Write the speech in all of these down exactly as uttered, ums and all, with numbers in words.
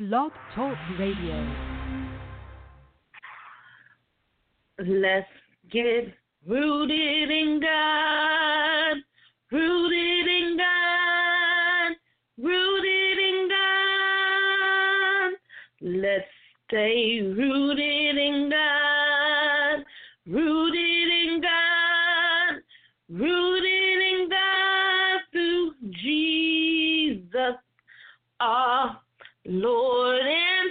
Blog Talk Radio. Let's get rooted in God, rooted in God, rooted in God. Let's stay rooted in God, rooted in God, rooted in God through Jesus, our Lord and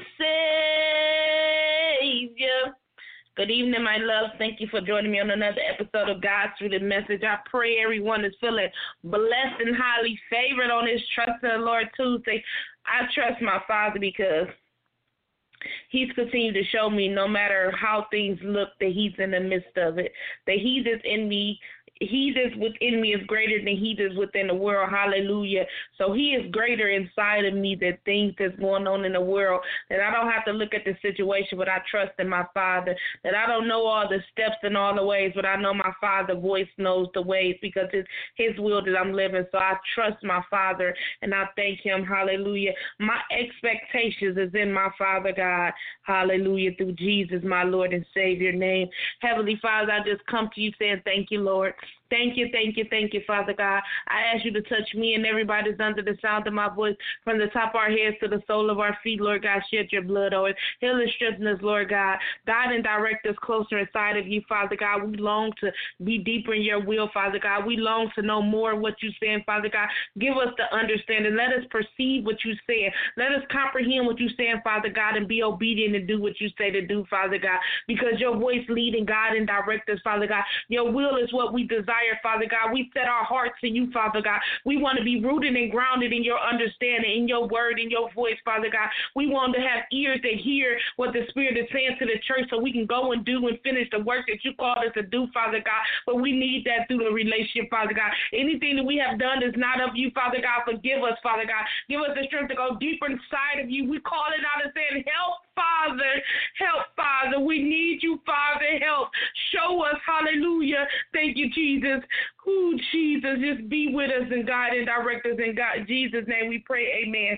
Savior. Good evening, my love. Thank you for joining me on another episode of God's Rooted Message. I pray everyone is feeling blessed and highly favored on this Trust in the Lord Tuesday. I trust my Father because He's continued to show me no matter how things look that He's in the midst of it, that He that's in me, He that's within me is greater than He that's within the world. Hallelujah. So He is greater inside of me than things that's going on in the world. That I don't have to look at the situation, but I trust in my Father. That I don't know all the steps and all the ways, but I know my Father's voice knows the ways because it's His will that I'm living. So I trust my Father and I thank Him. Hallelujah. My expectations is in my Father God. Hallelujah. Through Jesus, my Lord and Savior name. Heavenly Father, I just come to you saying thank you, Lord. Thank you, thank you, thank you, Father God. I ask you to touch me and everybody that's under the sound of my voice, from the top of our heads to the sole of our feet, Lord God. Shed your blood over it. Heal and strengthen us, Lord God. Guide and direct us closer inside of you, Father God. We long to be deeper in your will, Father God. We long to know more of what you're saying, Father God. Give us the understanding. Let us perceive what you said. Let us comprehend what you're saying, Father God, and be obedient and do what you say to do, Father God, because your voice lead and guide and direct us, Father God. Your will is what we desire, Father God. We set our hearts to you, Father God. We want to be rooted and grounded in your understanding, in your word, in your voice, Father God. We want to have ears that hear what the Spirit is saying to the church so we can go and do and finish the work that you called us to do, Father God. But we need that through the relationship, Father God. Anything that we have done is not of you, Father God. Forgive us, Father God. Give us the strength to go deeper inside of you. We call it out and saying, help, Father, help, Father. We need you, Father, help. Show us, hallelujah. Thank you, Jesus. Ooh, Jesus, just be with us and guide and direct us. In God, Jesus' name we pray, amen.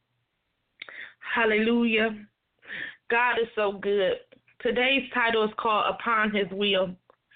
Hallelujah. God is so good. Today's title is called Upon His Will.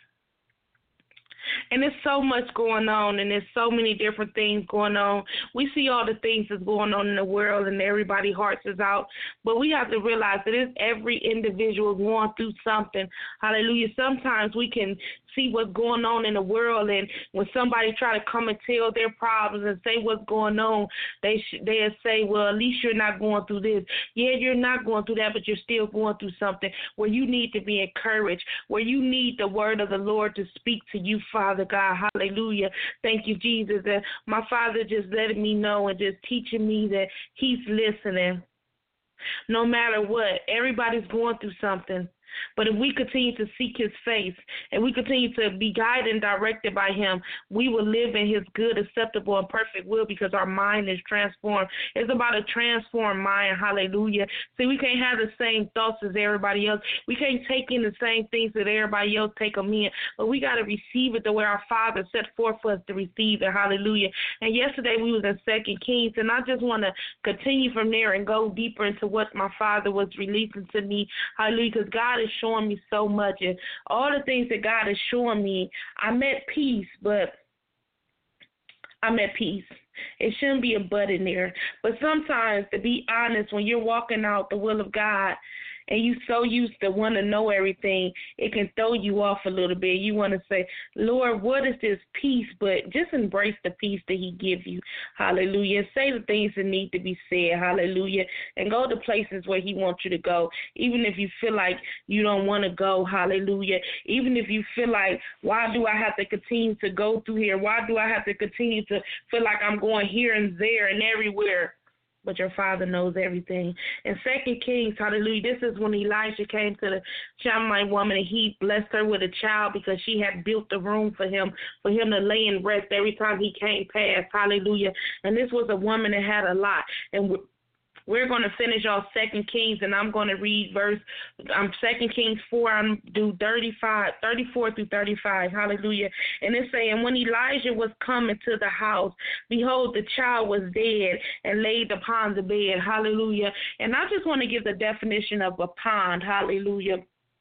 And there's so much going on, and there's so many different things going on. We see all the things that's going on in the world, and everybody's hearts is out. But we have to realize that it's every individual going through something. Hallelujah. Sometimes we can see what's going on in the world, and when somebody try to come and tell their problems and say what's going on, they sh- they'll say, well, at least you're not going through this. Yeah, you're not going through that, but you're still going through something where you need to be encouraged, where you need the word of the Lord to speak to you, Father God. Hallelujah. Thank you, Jesus. And my Father just letting me know and just teaching me that He's listening. No matter what, everybody's going through something. But if we continue to seek His face and we continue to be guided and directed by Him, we will live in His good, acceptable, and perfect will because our mind is transformed. It's about a transformed mind. Hallelujah. See, we can't have the same thoughts as everybody else. We can't take in the same things that everybody else take them in. But we got to receive it the way our Father set forth for us to receive it. Hallelujah. And yesterday we was in Second Kings, and I just want to continue from there and go deeper into what my Father was releasing to me. Hallelujah. Because God is showing me so much, and all the things that God is showing me, I'm at peace, but I'm at peace. It shouldn't be a but in there. But sometimes, to be honest, when you're walking out the will of God, and you so used to want to know everything, it can throw you off a little bit. You want to say, Lord, what is this peace? But just embrace the peace that He gives you. Hallelujah. Say the things that need to be said. Hallelujah. And go to places where He wants you to go, even if you feel like you don't want to go. Hallelujah. Even if you feel like, why do I have to continue to go through here? Why do I have to continue to feel like I'm going here and there and everywhere? But your Father knows everything. In Second Kings, hallelujah, this is when Elijah came to the Shunammite woman, and he blessed her with a child because she had built a room for him, for him to lay in rest every time he came past, hallelujah. And this was a woman that had a lot. And We're going to finish off Second Kings, and I'm going to read verse um Second Kings four. I'm do thirty-five, thirty-four through thirty-five. Hallelujah. And it's saying, when Elijah was coming to the house, behold, the child was dead and laid upon the bed. Hallelujah. And I just want to give the definition of a pond. Hallelujah.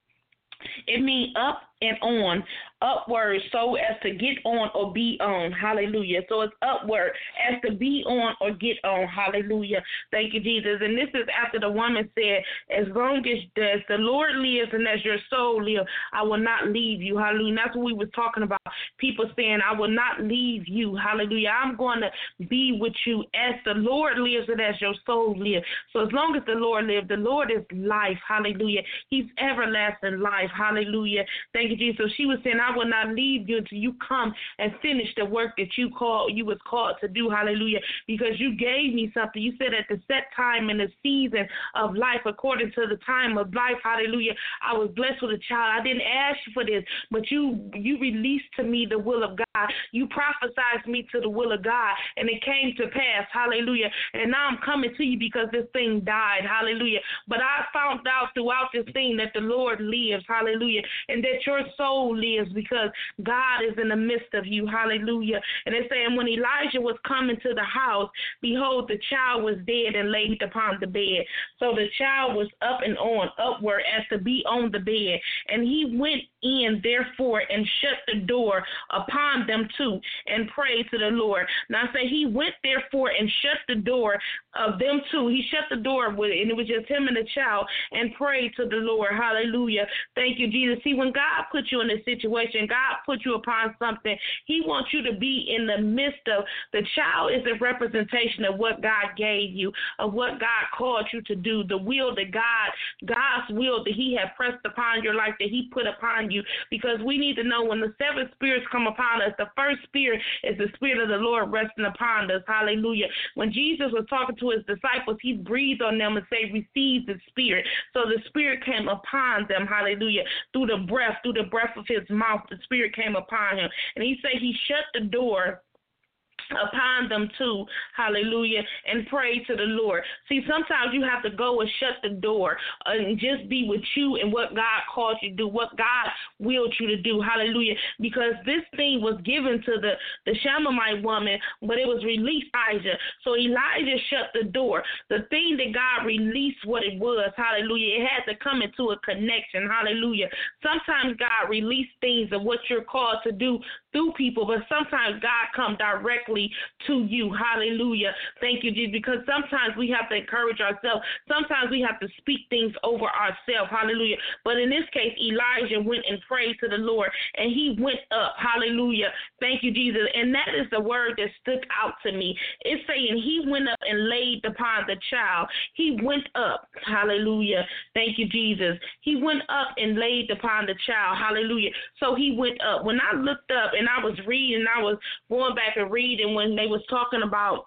It means up and on, upward, so as to get on or be on. Hallelujah. So it's upward, as to be on or get on. Hallelujah. Thank you, Jesus. And this is after the woman said, as long as, as the Lord lives and as your soul lives, I will not leave you. Hallelujah. And that's what we were talking about. People saying, I will not leave you. Hallelujah. I'm going to be with you as the Lord lives and as your soul lives. So as long as the Lord lives, the Lord is life. Hallelujah. He's everlasting life. Hallelujah. Thank you, Jesus. So she was saying, I will not leave you until you come and finish the work that you called, you was called to do. Hallelujah. Because you gave me something. You said at the set time and the season of life, according to the time of life. Hallelujah. I was blessed with a child. I didn't ask you for this, but you you released to me the will of God. You prophesied me to the will of God, and it came to pass. Hallelujah. And now I'm coming to you because this thing died. Hallelujah. But I found out throughout this thing that the Lord lives. Hallelujah. And that your soul lives because God is in the midst of you. Hallelujah. And it's saying, when Elijah was coming to the house, behold, the child was dead and laid upon the bed. So the child was up and on, upward, as to be on the bed. And he went in, therefore, and shut the door upon them too, and prayed to the Lord. Now I say he went, therefore, and shut the door of them too. He shut the door with it, and it was just him and the child, and prayed to the Lord. Hallelujah. Thank you, Jesus. See, when God put you in a situation, God put you upon something, he wants you to be in the midst of. The child is a representation of what God gave you, of what God called you to do, the will that God, God's will that he had pressed upon your life, that he put upon you. Because we need to know, when the seven spirits come upon us, the first spirit is the Spirit of the Lord resting upon us. Hallelujah. When Jesus was talking to his disciples, he breathed on them and said, receive the Spirit. So the Spirit came upon them. Hallelujah. Through the breath, through the breath of his mouth, the Spirit came upon him. And he said he shut the door upon them too, hallelujah, and pray to the Lord. See, sometimes you have to go and shut the door and just be with you and what God called you to do, what God willed you to do, hallelujah, because this thing was given to the, the Shunammite woman, but it was released Elijah. So Elijah shut the door. The thing that God released what it was, hallelujah, it had to come into a connection, hallelujah. Sometimes God released things of what you're called to do through people, but sometimes God come directly to you. Hallelujah. Thank you, Jesus, because sometimes we have to encourage ourselves. Sometimes we have to speak things over ourselves. Hallelujah. But in this case, Elijah went and prayed to the Lord, and he went up. Hallelujah. Thank you, Jesus. And that is the word that stuck out to me. It's saying he went up and laid upon the child. He went up. Hallelujah. Thank you, Jesus. He went up and laid upon the child. Hallelujah. So he went up. When I looked up and I was reading, I was going back and reading when they was talking about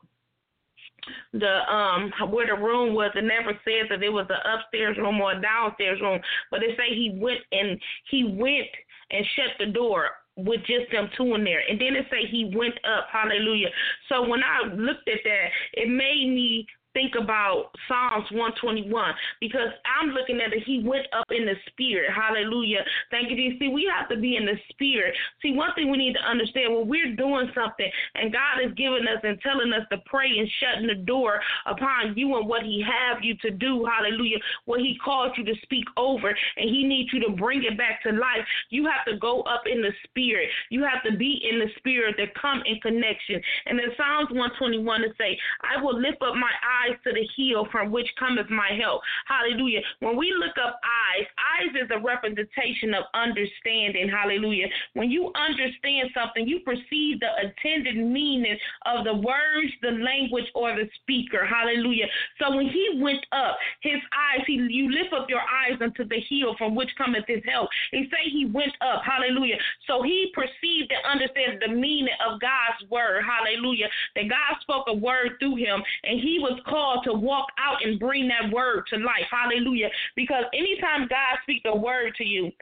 the um where the room was, it never says that it was an upstairs room or a downstairs room, but it say he went and he went and shut the door with just them two in there. And then it say he went up. Hallelujah. So when I looked at that, it made me think about Psalms one twenty-one, because I'm looking at it, he went up in the spirit. Hallelujah. Thank you, Jesus. See, we have to be in the spirit. See, one thing we need to understand, when we're doing something and God is giving us and telling us to pray and shutting the door upon you and what he have you to do, hallelujah, what he called you to speak over, and he needs you to bring it back to life, you have to go up in the spirit. You have to be in the spirit to come in connection. And in Psalms one twenty-one to say, I will lift up my eyes to the hill from which cometh my help. Hallelujah. When we look up eyes, eyes is a representation of understanding. Hallelujah. When you understand something, you perceive the intended meaning of the words, the language, or the speaker. Hallelujah. So when he went up, his eyes, he, you lift up your eyes unto the hill from which cometh his help. He say he went up. Hallelujah. So he perceived and understood the meaning of God's word. Hallelujah. That God spoke a word through him, and he was called to walk out and bring that word to life. Hallelujah. Because anytime God speaks a word to you,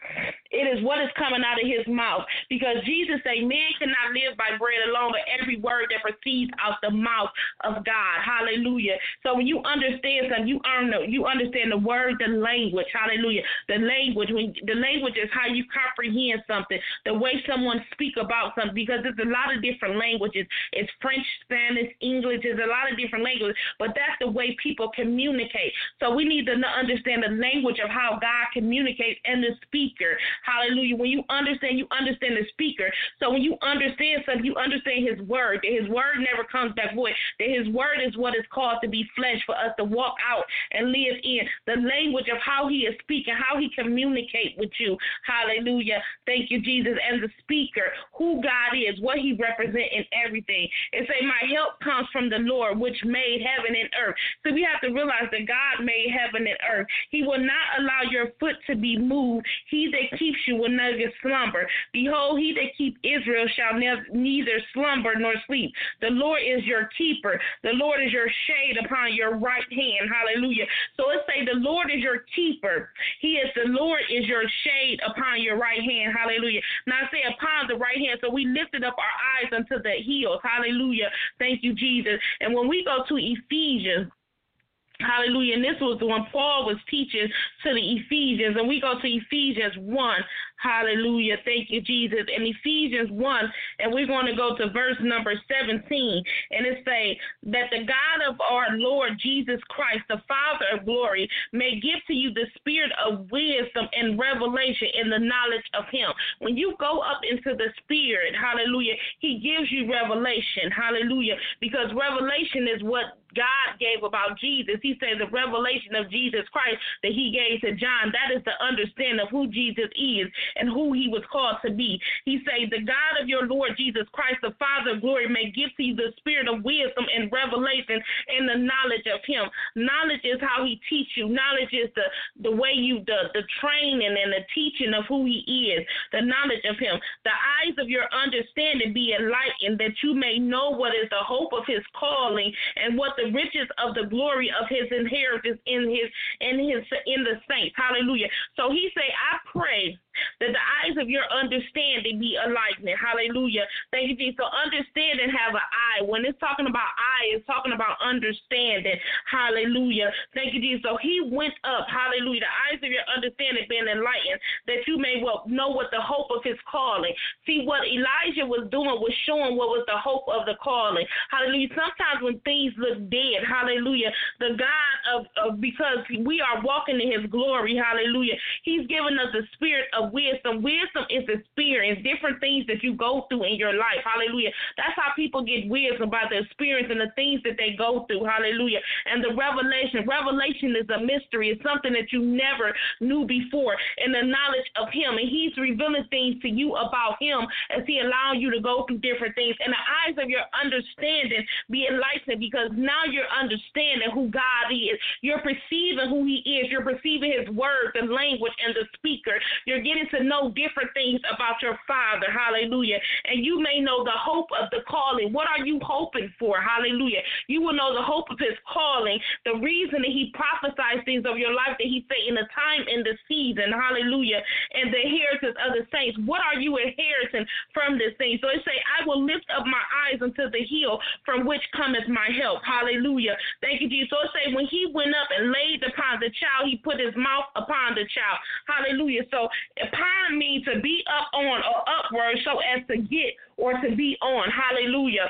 It is what is coming out of his mouth. Because Jesus said, man cannot live by bread alone, but every word that proceeds out the mouth of God. Hallelujah. So when you understand something, you earn the, you understand the word, the language. Hallelujah. The language, when the language is how you comprehend something, the way someone speak about something, because there's a lot of different languages. It's French, Spanish, English, there's a lot of different languages, but that's the way people communicate. So we need to understand the language of how God communicates and the speaker. Hallelujah. When you understand, you understand the speaker. So when you understand something, you understand his word. That his word never comes back void. That his word is what is called to be flesh for us to walk out and live in. The language of how he is speaking, how he communicates with you. Hallelujah. Thank you, Jesus. And the speaker, who God is, what he represents in everything. It say, my help comes from the Lord, which made heaven and earth. So we have to realize that God made heaven and earth. He will not allow your foot to be moved. He that keeps you will never slumber. Behold, he that keep Israel shall ne- neither slumber nor sleep. The Lord is your keeper. The Lord is your shade upon your right hand. Hallelujah. So it say the Lord is your keeper. He is the Lord is your shade upon your right hand. Hallelujah. Now I say upon the right hand. So we lifted up our eyes unto the hills. Hallelujah. Thank you, Jesus. And when we go to Ephesians, hallelujah. And this was when Paul was teaching to the Ephesians. And we go to Ephesians one. Hallelujah. Thank you, Jesus. In Ephesians one, and we're going to go to verse number seventeen. And it say that the God of our Lord Jesus Christ, the Father of glory, may give to you the spirit of wisdom and revelation in the knowledge of him. When you go up into the spirit, hallelujah, he gives you revelation. Hallelujah. Because revelation is what God gave about Jesus. He said the revelation of Jesus Christ that he gave to John, that is the understanding of who Jesus is and who he was called to be. He said, the God of your Lord Jesus Christ, the Father of glory, may give to you the spirit of wisdom and revelation and the knowledge of him. Knowledge is how he teach you. Knowledge is the, the way you, the, the training and the teaching of who he is, the knowledge of him. The eyes of your understanding be enlightened, that you may know what is the hope of his calling and what the riches of the glory of his inheritance in his in his in the saints. Hallelujah. So he say, I pray that the eyes of your understanding be enlightened. Hallelujah. Thank you, Jesus. So understanding have an eye. When it's talking about eye, it's talking about understanding. Hallelujah. Thank you, Jesus. So he went up. Hallelujah. The eyes of your understanding being enlightened, that you may well know what the hope of his calling. See, what Elijah was doing was showing what was the hope of the calling. Hallelujah. Sometimes when things look dead, hallelujah, the God of, of because we are walking in his glory, hallelujah, he's given us the spirit of wisdom. Wisdom is experience, different things that you go through in your life. Hallelujah. That's how people get wisdom, by the experience and the things that they go through. Hallelujah. And the revelation. Revelation is a mystery. It's something that you never knew before. And the knowledge of him. And he's revealing things to you about him as he allows you to go through different things. And the eyes of your understanding be enlightened, because now you're understanding who God is. You're perceiving who he is. You're perceiving his word, the language, and the speaker. You're getting to know different things about your Father. Hallelujah. And you may know the hope of the calling. What are you hoping for? Hallelujah. You will know the hope of his calling, the reason that he prophesies things of your life that he say in the time and the season. Hallelujah. And the inheritance of the saints. What are you inheriting from this thing? So it say, I will lift up my eyes unto the hill from which cometh my help. Hallelujah. Thank you, Jesus. So it say, when he went up and laid upon the child, he put his mouth upon the child. Hallelujah. So upon means to be up on or upward, so as to get or to be on. Hallelujah.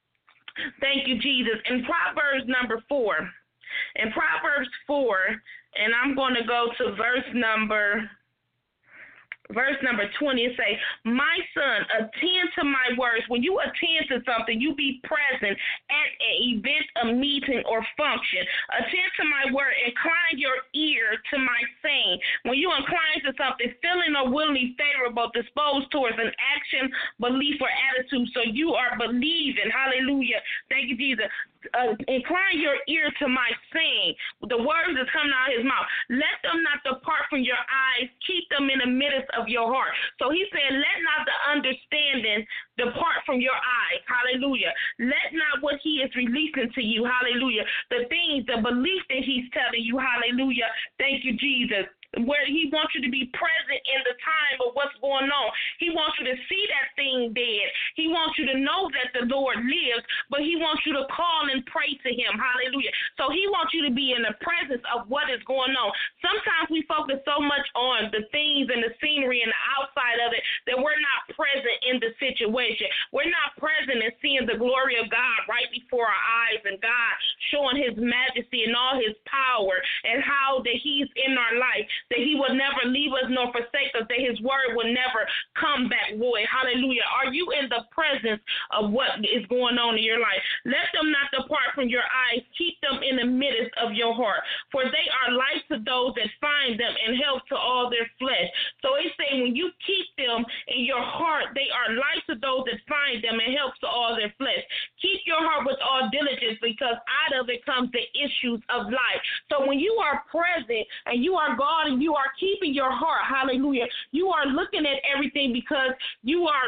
Thank you, Jesus. In Proverbs number four, in Proverbs four, and I'm going to go to verse number Verse number twenty, it say, my son, attend to my words. When you attend to something, you be present at an event, a meeting, or function. Attend to my word. Incline your ear to my saying. When you incline to something, feeling or willingly favorable, disposed towards an action, belief, or attitude, so you are believing. Hallelujah. Thank you, Jesus. Uh, incline your ear to my saying, the words that come out of his mouth. Let them not depart from your eyes. Keep them in the midst of your heart. So he said, let not the understanding depart from your eyes. Hallelujah. Let not what he is releasing to you. Hallelujah. The things, the belief that he's telling you. Hallelujah. Thank you, Jesus. where he wants you to be present in the time of what's going on. He wants you to see that thing dead. He wants you to know that the Lord lives, but he wants you to call and pray to him. Hallelujah. So he wants you to be in the presence of what is going on. Sometimes we focus so much on the things and the scenery and the outside of it that we're not present in the situation. We're not present in seeing the glory of God right before our eyes, and God showing his majesty and all his power, and how that he's in our life, that he will never leave us nor forsake us, that his word will never come back void. Hallelujah. Are you in the presence of what is going on in your life? Let them not depart from your eyes. Keep them in the midst of your heart, for they are life to those that find them and health to all their flesh. So it's saying when you keep them in your heart, they are life to those that find them and health to all their flesh. Keep your heart with all diligence, because out of it comes the issues of life. So when you are present and you are God and you are keeping your heart, hallelujah, you are looking at everything because you are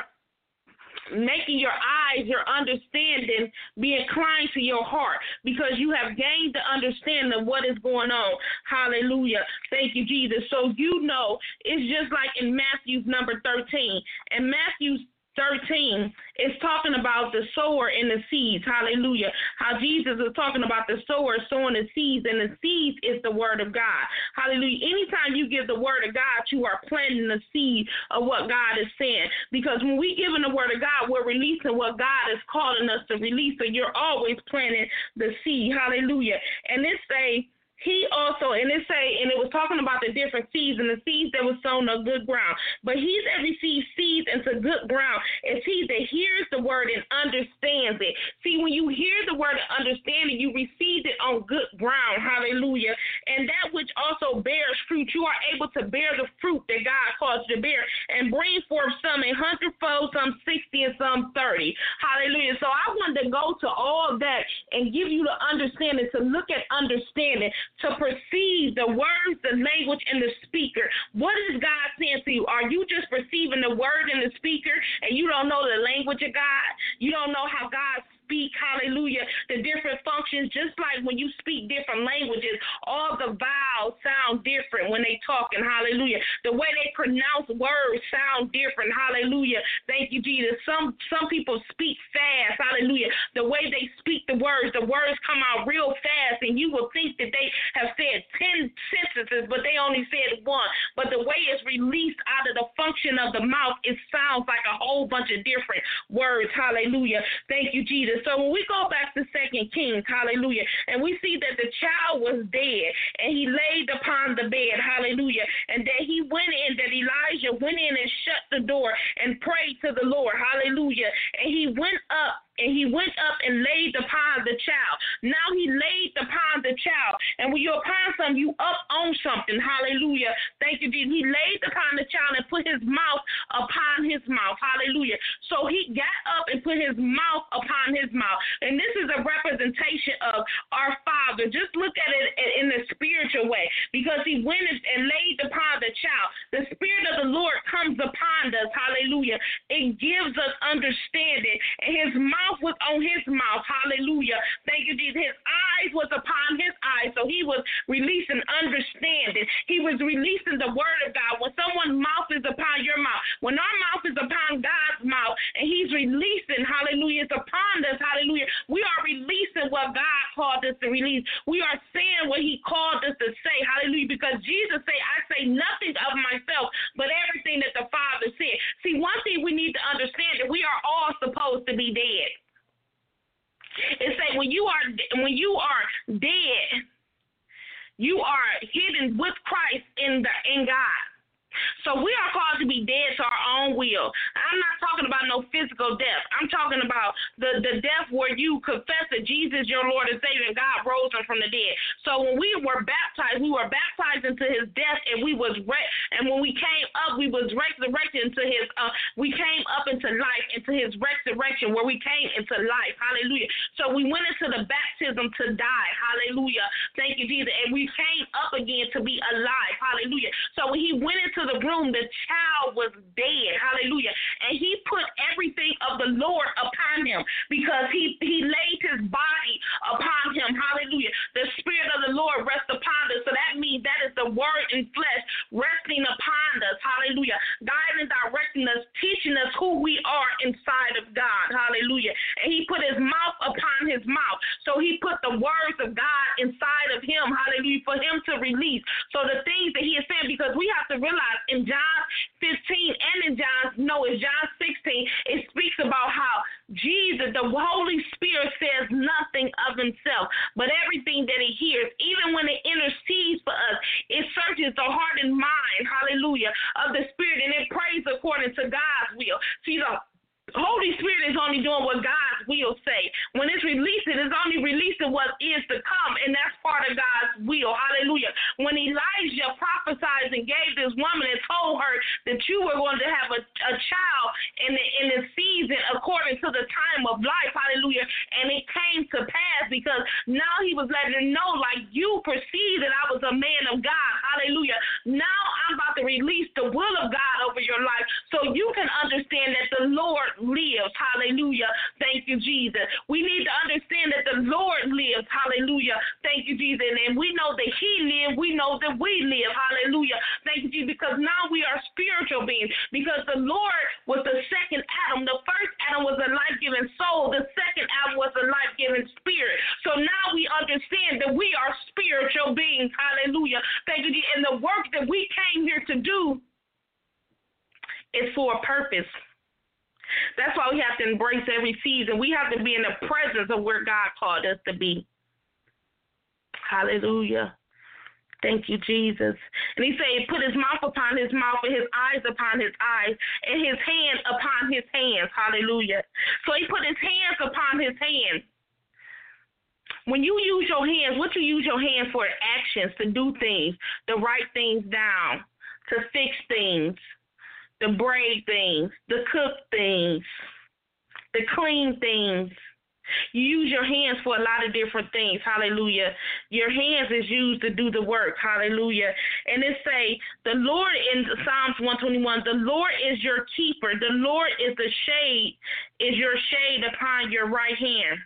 making your eyes, your understanding be inclined to your heart, because you have gained the understanding of what is going on. Hallelujah. Thank you, Jesus. So you know, it's just like in Matthew number thirteen. And Matthew thirteen is talking about the sower and the seeds. Hallelujah. How Jesus is talking about the sower sowing the seeds, and the seeds is the word of God. Hallelujah. Anytime you give the word of God, you are planting the seed of what God is saying. Because when we give in the word of God, we're releasing what God is calling us to release. So you're always planting the seed. Hallelujah. And this say, he also, and it say, and it was talking about the different seeds, and the seeds that was sown on good ground. But he that receives seeds into good ground is he that hears the word and understands it. See, when you hear the word and understand it, you receive it on good ground. Hallelujah. And that which also bears fruit, you are able to bear the fruit that God calls you to bear, and bring forth some a hundredfold, some sixty, and some thirty. Hallelujah. So I wanted to go to all that and give you the understanding, to look at understanding, to perceive the words, the language, and the speaker. What is God saying to you? Are you just perceiving the word and the speaker, and you don't know the language of God? You don't know how God speak, hallelujah, the different functions, just like when you speak different languages, all the vowels sound different when they talk, and hallelujah, the way they pronounce words sound different, hallelujah, thank you, Jesus. Some some people speak fast, hallelujah, the way they speak the words, the words come out real fast, and you will think that they have said ten sentences, but they only said one, but the way it's released out of the function of the mouth, it sounds like a whole bunch of different words, hallelujah, thank you, Jesus. So when we go back to Second Kings, hallelujah, and we see that the child was dead, and he laid upon the bed, hallelujah, and that he went in, that Elijah went in and shut the door and prayed to the Lord, hallelujah, and he went up, and he went up and laid upon the child. Now he laid upon the child, and when you're upon something, you up on something, hallelujah, thank you, Jesus. He laid upon the child and put his mouth upon his mouth, hallelujah, so he got up and put his mouth upon his mouth. And this is a representation of our Father. Just look at it in the spiritual way, because he went and laid upon the child. The Spirit of the Lord comes upon us, hallelujah. It gives us understanding, and his mouth was on his mouth, hallelujah. Thank you, Jesus. His eyes was upon his eyes, so he was releasing understanding. He was releasing the word of God. When someone's mouth is upon your mouth, when our mouth is upon God's mouth, and he's releasing, hallelujah, it's upon us, hallelujah, we are releasing what God called us to release. We are saying what he called us to say, hallelujah, because Jesus said, I say nothing of myself, but everything that the Father said. See, one thing we need to understand, that we are all supposed to be dead. It say when you are when you are dead, you are hidden with Christ in the in God. So we are called to be dead to our own will. I'm not talking about no physical death. I'm talking about the, the death where you confess that Jesus is your Lord and Savior, and God rose him from the dead. So when we were baptized, we were baptized into his death, and we was re- and when we came up, we was resurrected into his uh, we came up into life, into his resurrection, where we came into life. Hallelujah. So we went into the baptism to die. Hallelujah. Thank you, Jesus. And we came up again to be alive. Hallelujah. So when he went into the room, the child was dead, hallelujah, and he put everything of the Lord upon him, because he, he laid his body upon him, hallelujah. The Spirit of the Lord rests upon us, so that means that is the word in flesh resting upon us. Hallelujah. Guiding and directing us, teaching us who we are inside of God. Hallelujah. And he put his mouth upon his mouth. So he put the words of God inside of him. Hallelujah. For him to release. So the things that he is saying, because we have to realize in John fifteen and in John, no, it's John sixteen, it speaks about how Jesus, the Holy Spirit, says nothing of himself, but everything that he hears, even when it intercedes for us, it searches the heart and mind, hallelujah, of the Spirit, and it prays according to God's will. See, the Holy Spirit is only doing what God's will say. When it's releasing, it's only releasing what is to come, and that's part of God's will. Hallelujah. When Elijah prophesied and gave this woman and told her that you were going to have a, a child in the, in the season according to the time of life, hallelujah, and it came to pass because now he was letting her know, like, you perceive that I was a man of God, hallelujah. Now I'm about to release the will of God over your life so you can understand that the Lord lives. Hallelujah. Thank you, Jesus. We need to understand that the Lord lives. Hallelujah. Thank you, Jesus. And we know that he lives. We know that we live. Hallelujah. Thank you, Jesus. Because now we are spiritual beings. Because the Lord was the second Adam. The first Adam was a life-giving soul. The second Adam was a life-giving spirit. So now we understand that we are spiritual beings. Hallelujah. Thank you, Jesus. And the work that we came here to do is for a purpose. That's why we have to embrace every season. We have to be in the presence of where God called us to be. Hallelujah. Thank you, Jesus. And he said he put his mouth upon his mouth and his eyes upon his eyes and his hand upon his hands. Hallelujah. So he put his hands upon his hands. When you use your hands, what you use your hands for? Actions, to do things, to write things down, to fix things, to braid things, to cook things, to clean things. You use your hands for a lot of different things. Hallelujah. Your hands is used to do the work. Hallelujah. And it say, the Lord in Psalms one twenty-one, the Lord is your keeper. The Lord is the shade, is your shade upon your right hand.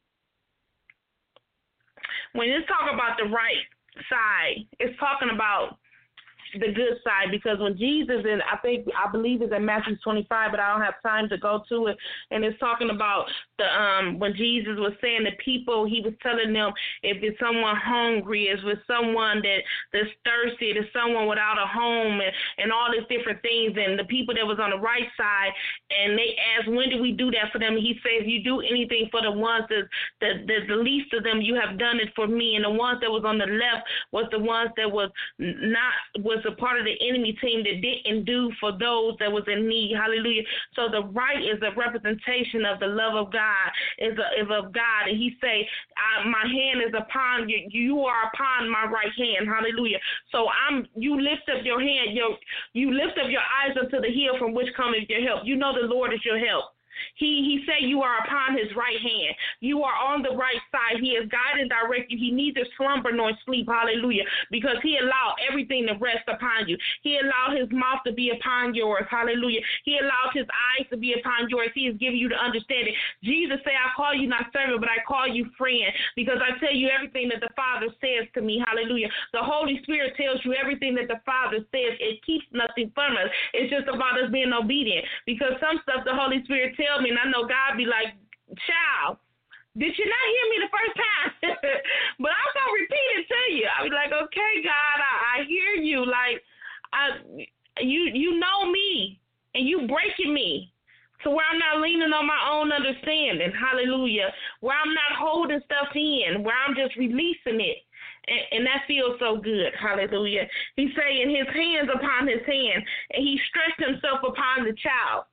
When it's talking about the right side, it's talking about the good side, because when Jesus, and I think, I believe it's in Matthew twenty-five, but I don't have time to go to it, and it's talking about the um when Jesus was saying to people, he was telling them, if it's someone hungry, if it's someone that that's thirsty, if it's someone without a home, and, and all these different things, and the people that was on the right side, and they asked, when did we do that for them? He says, you do anything for the ones that, that, that the least of them, you have done it for me, and the ones that was on the left was the ones that was not, was a part of the enemy team that didn't do for those that was in need. Hallelujah. So the right is a representation of the love of God, is, a, is of God. And he say, I, my hand is upon you. You are upon my right hand. Hallelujah. So I'm, you lift up your hand, your, you lift up your eyes unto the hill from which cometh your help. You know the Lord is your help. He he said you are upon his right hand. You are on the right side. He is guiding and directing you. He neither slumber nor sleep. Hallelujah. Because he allowed everything to rest upon you. He allowed his mouth to be upon yours. Hallelujah. He allowed his eyes to be upon yours. He is giving you the understanding. Jesus said, I call you not servant, but I call you friend, because I tell you everything that the Father says to me. Hallelujah. The Holy Spirit tells you everything that the Father says. It keeps nothing from us. It's just about us being obedient, because some stuff the Holy Spirit tells me, and I know God be like, child, did you not hear me the first time? But I'm going to repeat it to you. I'll be like, okay, God, I, I hear you. Like, I, you you know me, and you breaking me to where I'm not leaning on my own understanding. Hallelujah. Where I'm not holding stuff in, where I'm just releasing it. And, and that feels so good. Hallelujah. He's saying his hands upon his hand, and he stretched himself upon the child.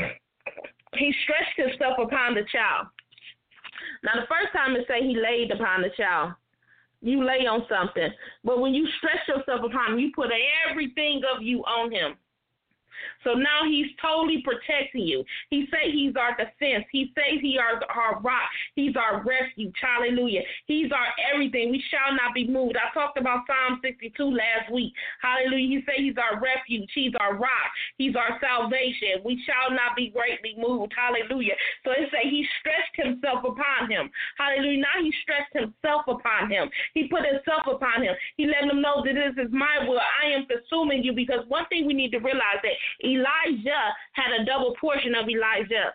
He stretched himself upon the child. Now, the first time it say he laid upon the child. You lay on something. But when you stretch yourself upon him, you put everything of you on him. So now he's totally protecting you. He say he's our defense. He says he are our rock. He's our refuge. Hallelujah. He's our everything. We shall not be moved. I talked about Psalm sixty-two last week. Hallelujah. He say he's our refuge. He's our rock. He's our salvation. We shall not be greatly moved. Hallelujah. So it say he stretched himself upon him. Hallelujah. Now he stretched himself upon him. He put himself upon him. He let him know that this is my will. I am consuming you, because one thing we need to realize that Elijah had a double portion of Elijah.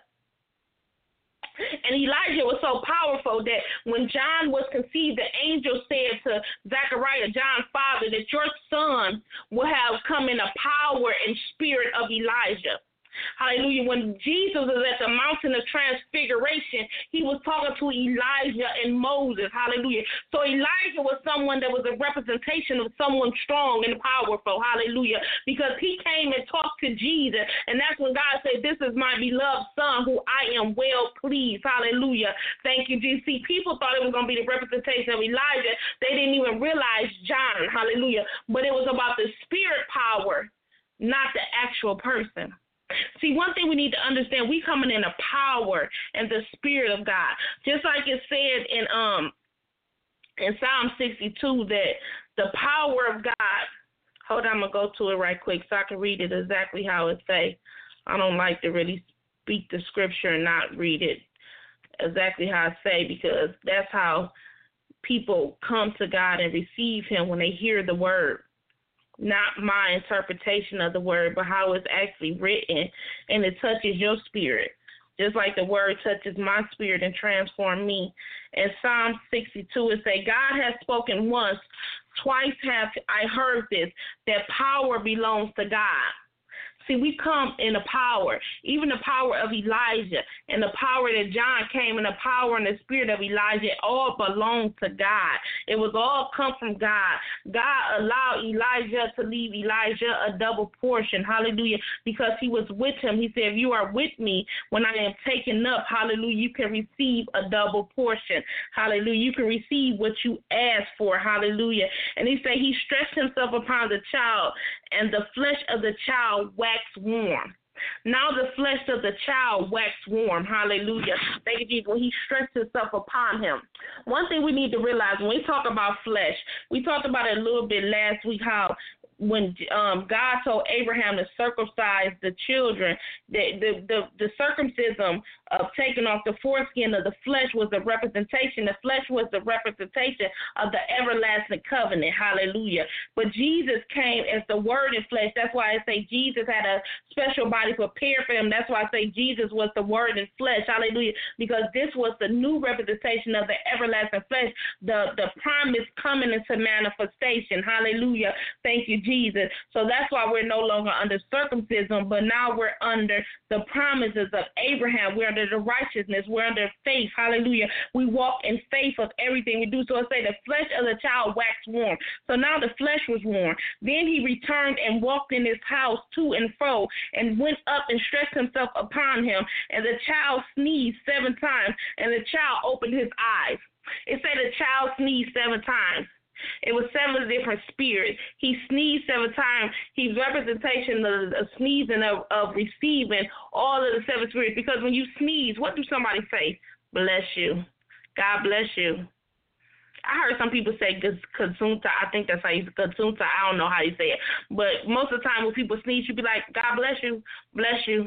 And Elijah was so powerful that when John was conceived, the angel said to Zechariah, John's father, that your son will have come in the power and spirit of Elijah. Hallelujah. When Jesus was at the mountain of transfiguration, he was talking to Elijah and Moses. Hallelujah. So Elijah was someone that was a representation of someone strong and powerful. Hallelujah. Because he came and talked to Jesus. And that's when God said, this is my beloved son who I am well pleased. Hallelujah. Thank you, Jesus. See, people thought it was going to be the representation of Elijah. They didn't even realize John. Hallelujah. But it was about the spirit power, not the actual person. See, one thing we need to understand, we coming in the power and the spirit of God. Just like it said in um in Psalm sixty-two that the power of God, hold on, I'm going to go to it right quick so I can read it exactly how it say. I don't like to really speak the scripture and not read it exactly how it say, because that's how people come to God and receive him, when they hear the word. Not my interpretation of the word, but how it's actually written, and it touches your spirit, just like the word touches my spirit and transforms me. In Psalm sixty-two, it says, God has spoken once, twice have I heard this, that power belongs to God. See, we come in the power, even the power of Elijah and the power that John came in, the power and the spirit of Elijah, it all belonged to God. It was all come from God. God allowed Elijah to leave Elijah a double portion, hallelujah, because he was with him. He said, if you are with me when I am taken up, hallelujah, you can receive a double portion, hallelujah. You can receive what you ask for, hallelujah. And he said he stretched himself upon the child, and the flesh of the child waxed warm. Now the flesh of the child waxed warm. Hallelujah. Thank you, Jesus. When he stretched himself upon him. One thing we need to realize when we talk about flesh, we talked about it a little bit last week, how when um, God told Abraham to circumcise the children, the, the, the, the circumcision of taking off the foreskin of the flesh was a representation. The flesh was the representation of the everlasting covenant. Hallelujah. But Jesus came as the word in flesh. That's why I say Jesus had a special body prepared for him. That's why I say Jesus was the word in flesh. Hallelujah. Because this was the new representation of the everlasting flesh, the, the promise coming into manifestation. Hallelujah. Thank you, Jesus. So that's why we're no longer under circumcision, but now we're under the promises of Abraham. We're under the righteousness. We're under faith. Hallelujah. We walk in faith of everything we do. So I say the flesh of the child waxed warm. So now the flesh was warm. Then he returned and walked in his house to and fro and went up and stretched himself upon him. And the child sneezed seven times, and the child opened his eyes. It said the child sneezed seven times. It was seven different spirits. He sneezed seven times. He's representation of, of sneezing, of, of receiving all of the seven spirits. Because when you sneeze, what do somebody say? Bless you. God bless you. I heard some people say Kazunta. I think that's how you say Kazunta. I don't know how you say it. But most of the time when people sneeze, you be like, God bless you. Bless you.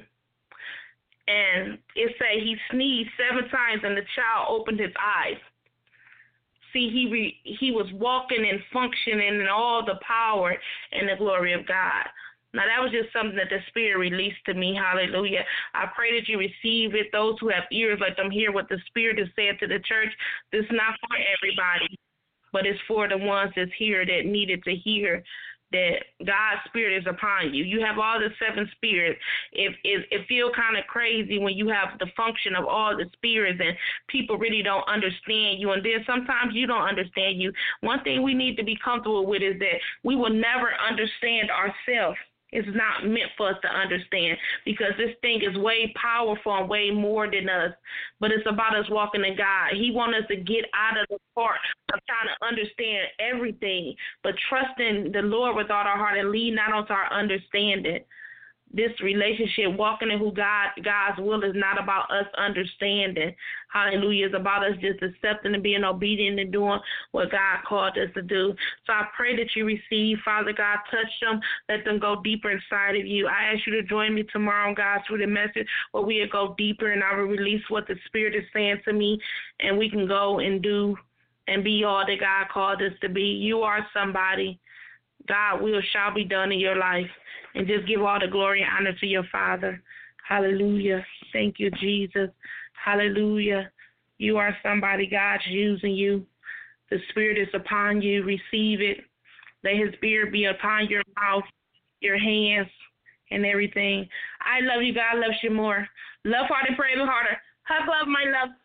And it say he sneezed seven times and the child opened his eyes. See, he re, he was walking and functioning in all the power and the glory of God. Now, that was just something that the Spirit released to me. Hallelujah. I pray that you receive it. Those who have ears, let them hear what the Spirit has said to the church. This is not for everybody, but it's for the ones that's here that needed to hear that God's Spirit is upon you. You have all the seven spirits. It, it, it feels kind of crazy when you have the function of all the spirits and people really don't understand you. And then sometimes you don't understand you. One thing we need to be comfortable with is that we will never understand ourselves. It's not meant for us to understand because this thing is way powerful and way more than us. But it's about us walking in God. He wants us to get out of the part of trying to understand everything, but trusting the Lord with all our heart and lean not onto our understanding. this relationship, walking in who God God's will is not about us understanding. Hallelujah. It's about us just accepting and being obedient and doing what God called us to do. So I pray that you receive, Father God, touch them, let them go deeper inside of you. I ask you to join me tomorrow, God, through the message where we'll go deeper and I will release what the Spirit is saying to me, and we can go and do and be all that God called us to be. You are somebody. God will shall be done in your life. And just give all the glory and honor to your Father. Hallelujah. Thank you, Jesus. Hallelujah. You are somebody. God's using you. The Spirit is upon you. Receive it. Let his Spirit be upon your mouth, your hands, and everything. I love you. God loves you more. Love harder, pray harder. Hug, love, my love.